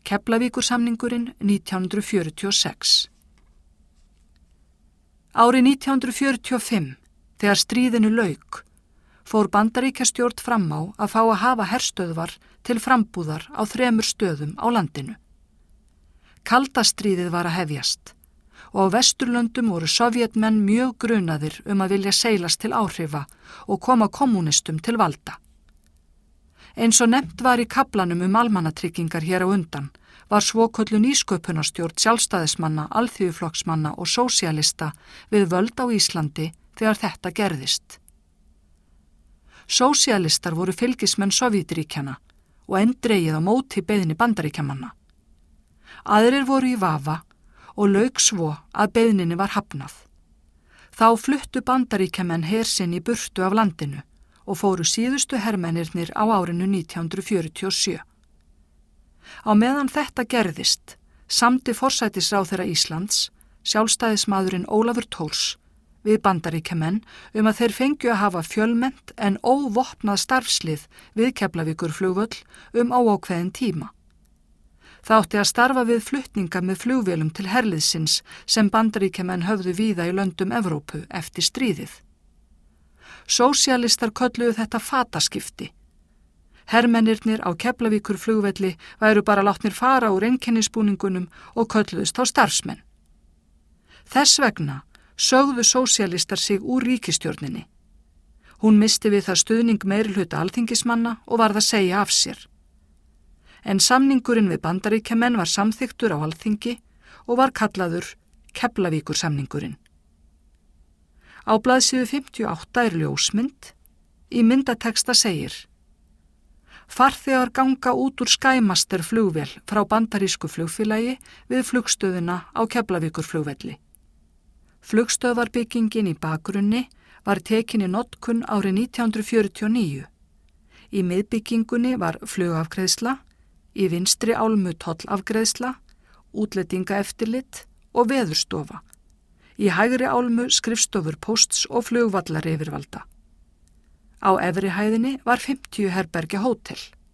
Keflavíkursamningurinn 1946. Árið 1945, þegar stríðinu lauk, fór Bandaríkjastjórn fram á að fá að hafa herstöðvar til frambúðar á 3 stöðum á landinu. Kalda stríðið var að hefjast og á Vesturlöndum voru sovjetmenn mjög grunaðir að vilja seilast til áhrifa og koma kommunistum til valda. Eins og nefnt var í kaflanum almannatryggingar hér á undan, var svokölluð nýsköpunarstjórn sjálfstæðismanna, alþýðuflokksmanna og sósíalista við völd á Íslandi þegar þetta gerðist. Sósíalistar voru fylgismenn Sovétríkjanna og eindregið á móti beiðni Bandaríkjamanna. Aðrir voru í vafa og lauk svo að beiðninni var hafnað. Þá fluttu Bandaríkjamenn her sinn í burtu af landinu og fóru síðustu hermennirnir á árinu 1947. Á meðan þetta gerðist, samdi forsætisráðherra Íslands, sjálfstæðismaðurinn Ólafur Thors, við Bandaríkjamenn að þeir fengju að hafa fjölmennt en óvopnað starfslið við Keflavíkurflugvöll óákveðinn tíma. Það átti að starfa við flutninga með flugvélum til herliðsins sem Bandaríkjamenn höfðu víða í löndum Evrópu eftir stríðið. Sósíalistar kölluðu þetta fataskipti. Hermennirnir á Keflavíkurflugvelli væru bara látnir fara úr einkennisbúningunum og kölluðust á starfsmenn. Þess vegna sögðu sósíalistar sig úr ríkisstjórninni. Hún misti við það stuðning meirihluta alþingismanna og varð að segja af sér. En samningurinn við Bandaríkjamenn var samþykktur á alþingi og var kallaður Keflavíkursamningurinn. Á blaðsíðu 58 ljósmynd. Í myndatexta segir: Farþegar ganga út úr Skymaster flugvél frá bandarísku flugfélagi við flugstöðina á Keflavíkurflugvelli. Flugstöðvarbyggingin í bakgrunni var tekin í notkun árið 1949. Í miðbyggingunni var flugafgreiðsla, í vinstri álmu tollafgreiðsla, útlendingaeftirlit og veðurstofa. Í hægri álmu skrifstofur pósts og flugvallar yfirvalda. Á efri hæðinni var 50 herbergja hótel.